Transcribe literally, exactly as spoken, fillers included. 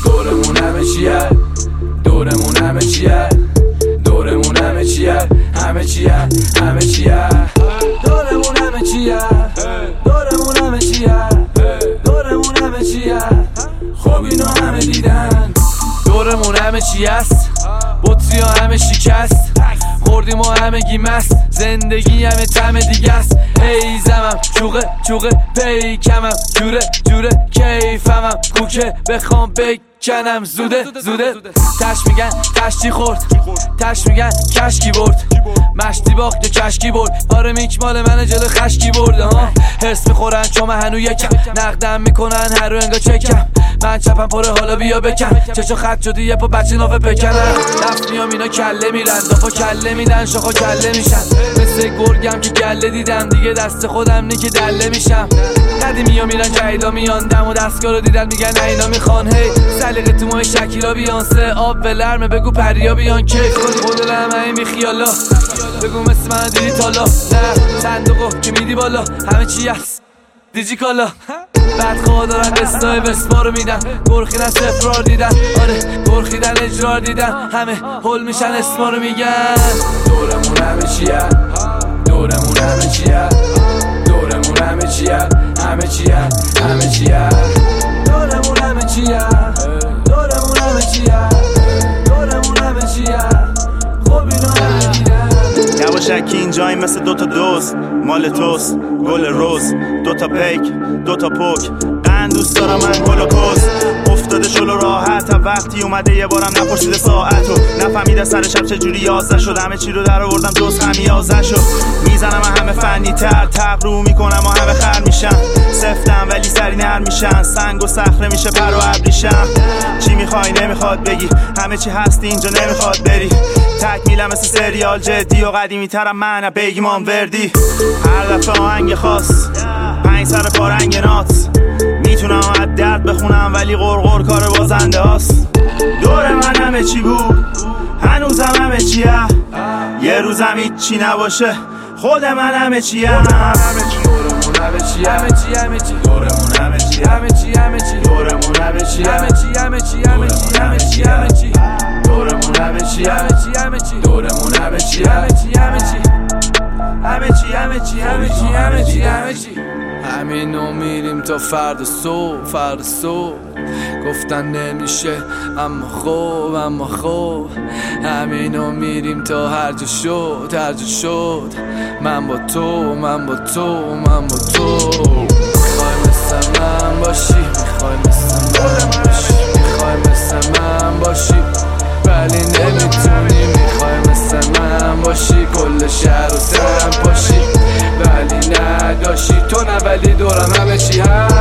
دورمون همه چیه دورمون همه چیه دورمون همه چیه همه چیه همه چیه دورمون همه چیه دورمون همه چیه دورمون همه چیه خب اینو همه دیدن دورمون همه چی است بطری ها همه شکست خوردیم و همه گی مست زندگی همه تم دیگه است ای زمم چوقه چوقه پیکمم جوره جوره کیفمم کوکه بخوام بکنم زوده زوده تش میگن تش چی خورد تش میگن کشکی برد مشتی باخت یا کشکی برد آره میک مال من جلو خشکی برده ها حس میخورن چون من هنو یکم نقدم میکنن هر رو انگا چکم من چپم پره حالا بیا بکن چشو خط شدی یه پا بچه نافه بکنن دفت میام اینا کله میرن دافا کله میدن شاخا کله میشن مثل گرگم که گله دیدم دیگه دست خودم نی که دله میشم قدیمی ها میرن جهیدا میان دم و دستگاه رو دیدن میگن نه اینا میخوان هی سلیقه تو ماه شکیلا بیانسه آب به لرمه بگو پریا بیان کیف کنی خود لرمه این بیخیالا بگو مثل من دیدی تالا نه صندوقو که میدی بالا همه چی هست دیجی کالا بعد خواه دارن قصدای وسپا رو میدن گرخیدن سفرار دیدن آره گرخیدن اجرار دیدن همه هل میشن اسما رو میگن دورمون همه چیه دورمون همه چیه دورمون همه چیه همه چیه همه چیه دورمون همه چیه دورمون همه چیه دورمون همه چیه خب اینو همه دیدن یواشکی اینجایی مثل دوتا دوست مال توست گل روز دوتا پیک دوتا پوک قند دوست دارم من گل و کس افتاده شلو راحت وقتی اومده یه بارم نپرسیده ساعتو نفهمیده سر شب چجوری یازده شد همه چی رو در آوردم جز خمیازه شد میزنم همه فنی تر تقرو میکنم و همه خر میشن سفتم ولی سری نر میشن سنگ و صخره میشه پر و ابریشم چی میخوای نمیخواد بگی همه چی هستی اینجا نمیخواد بری تکمیلم مثل سریال جدی و قدیمی ترم من بگیمان وردی هر دفعه آهنگ خاص پنج سر پارنگ نات میتونم از درد بخونم ولی غرغر کار بازنده هاست دور من همه چی بود هنوزم همه چیه یه روزم هیچی نباشه خود من همه چیه دورمون همه چی همه چی همه چی دورمون همه چی همه چی همه چی دورمون همه چی همه چی همه چی همه چی همه چی همه چی دورمون همه چی همه چی همه چی دورمون همه چی همه چی همه چی همه چی همه چی همه چی همه چی همه چی همینو میریم تا فرد صبح فرد صبح گفتن نمیشه اما خوب اما خوب همینو میریم تا هر جا شد هر جا شد من با تو من با تو من با تو میخوای مثل من باشی میخوای مثل من باشی میخوای مثل من باشی ولی نمیتونی میخوای مثل من باشی کل شهر و سرم باشی ولی نداشی تو نه ولی دورم همه چی هست